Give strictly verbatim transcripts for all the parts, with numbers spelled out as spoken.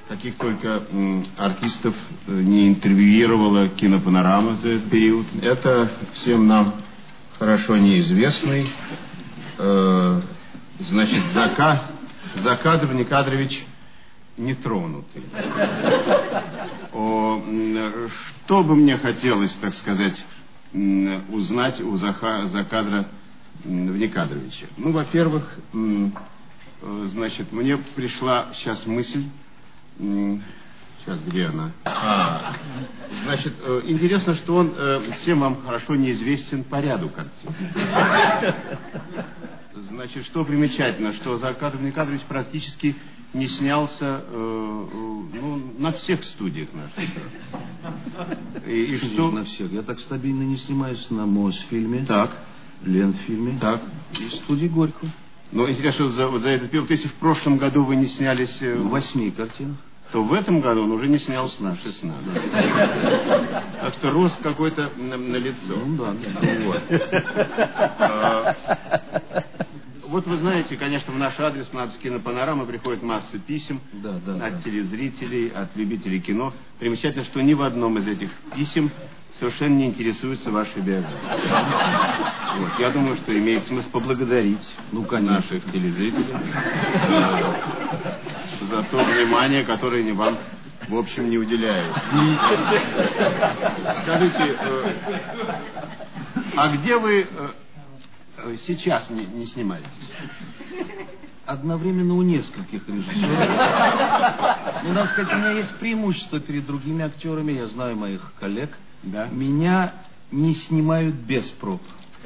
каких только м, артистов не интервьюировала кинопанорама за этот период. Это всем нам хорошо неизвестный, э, значит, Зака, Закадр Никадрович Нетронутый. О, что бы мне хотелось, так сказать, узнать у Заха, Закадра Никадровича? Ну, во-первых, значит, мне пришла сейчас мысль. Сейчас, где она? А, значит, интересно, что он всем вам хорошо неизвестен по ряду картин. Значит, что примечательно, что Закадр Никадрович практически не снялся э, ну, на всех студиях наших. И, и что? На всех. Я так стабильно не снимаюсь на Мосфильме, так, Ленфильме, так, и студии Горького. Ну, интересно, за, за этот период, если в прошлом году вы не снялись... В восьми картинах. То в этом году он уже не снялся шестнадцать. шестнадцать. Так что рост какой-то на, на лицо. Ну, да, да. Вот. А, вот вы знаете, конечно, в наш адрес, в адрес кинопанорамы приходит масса писем да, да, от да. телезрителей, от любителей кино. Примечательно, что ни в одном из этих писем совершенно не интересуется вашей биографией. Вот. Я думаю, что имеет смысл поблагодарить ну, наших телезрителей за то внимание, которое они вам, в общем, не уделяют. Скажите, э, а где вы э, сейчас не, не снимаетесь? Одновременно у нескольких режиссеров. Ну, надо сказать, у меня есть преимущество перед другими актерами. Я знаю моих коллег. Да? Меня не снимают без проб.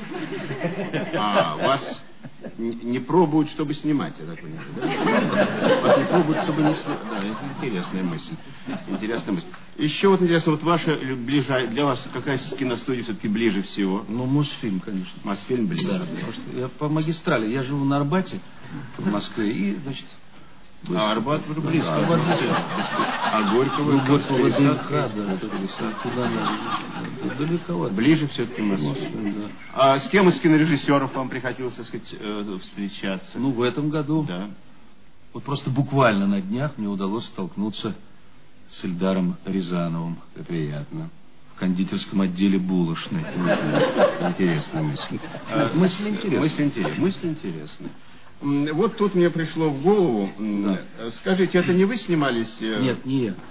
А, вас не пробуют, чтобы снимать, я так понимаю, да? Вас не пробуют, чтобы не снимать. Да, это интересная мысль. Интересная мысль. Еще вот интересно, вот ваша ближе, для вас какая киностудия все-таки ближе всего? Ну, Мосфильм, конечно. Мосфильм ближе. Да, потому что я по магистрали. Я живу на Арбате, в Москве, и, значит... А Арбат уже близко. Да, Арбат близко. А Горького? Ну, Горького ДНХ, да, это туда надо. Далековато. Ближе все-таки Москва. Да. А с кем из кинорежиссеров вам приходилось, так сказать, встречаться? Ну, в этом году. Да. Вот просто буквально на днях мне удалось столкнуться с Эльдаром Рязановым. Это приятно. В кондитерском отделе булочной. Интересная мысль. Мысль интересная. Мысль интересная. Мысль интересная. Вот тут мне пришло в голову. Да. Скажите, это не вы снимались? Нет, не я.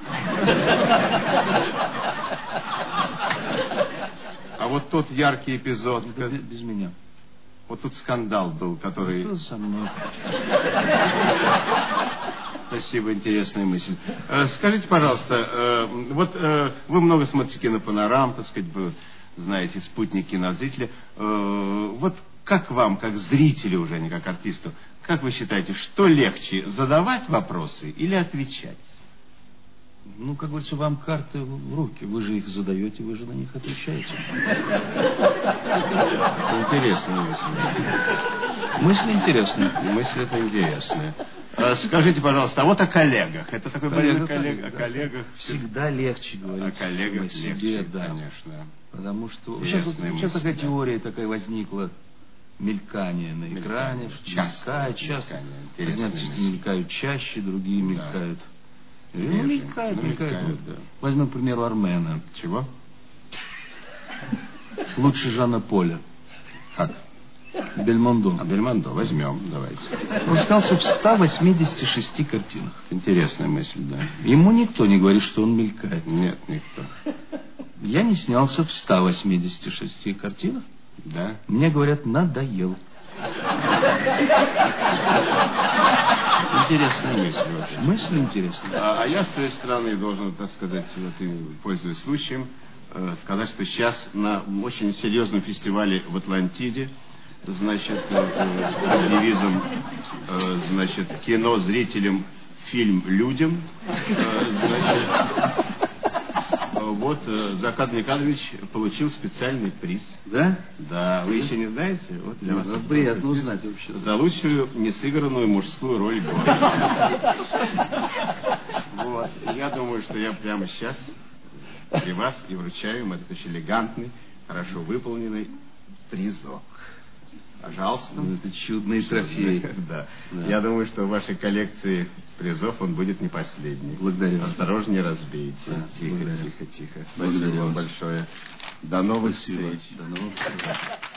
А вот тот яркий эпизод. Это без, без меня. Вот тут скандал был, который... Это со мной. Спасибо, интересная мысль. Скажите, пожалуйста, вот вы много смотрите кинопанорам, так сказать, вы знаете, спутник кинозрителя. Вот как вам, как зрителю уже, а не как артисту, как вы считаете, что легче, задавать вопросы или отвечать? Ну, как говорится, вам карты в руки. Вы же их задаете, вы же на них отвечаете. Интересная мысль. Мысль интересная. Мысль это интересная. Скажите, пожалуйста, а вот о коллегах. Это такой больной коллег, да. О коллегах. Всегда легче говорить. О коллегах о себе, легче, да. Конечно. Потому что сейчас, сейчас такая да. теория такая возникла. Мелькание на экране. Часто. Мелькает, часто. Одни мелькают чаще, другие да. мелькают. Ну, ну, мелькают, ну, мелькают. мелькают да. Возьмем, к примеру, Армена. Чего? Лучше Жана Поля. Как? Бельмондо. А Бельмондо возьмем, давайте. Он снялся в ста восьмидесяти шести картинах. Интересная мысль, да. Ему никто не говорит, что он мелькает. Нет, никто. Я не снялся в ста восьмидесяти шести картинах. Да? Мне говорят, надоел. Интересная мысль вообще. Мысль интересная. А, а я с своей стороны должен, так сказать, вот, пользуясь случаем, э, сказать, что сейчас на очень серьезном фестивале в Атлантиде, значит, э, под девизом, э, значит, кино зрителям, фильм людям, э, значит, вот э, Закадр Никадрович получил специальный приз. Да? Да, вы еще не знаете? Вот для вас приятно узнать вообще. За лучшую несыгранную мужскую роль года. Вот. Я думаю, что я прямо сейчас при вас и вручаю им этот очень элегантный, хорошо выполненный призок. Пожалуйста. Ну, это чудный трофей. Да. Да. Я думаю, что в вашей коллекции призов он будет не последний. Благодарю. Осторожнее разбейте. Да, тихо, благодарю. тихо, тихо. Благодарю Спасибо вам вас. большое. До новых Спасибо. встреч. До новых встреч.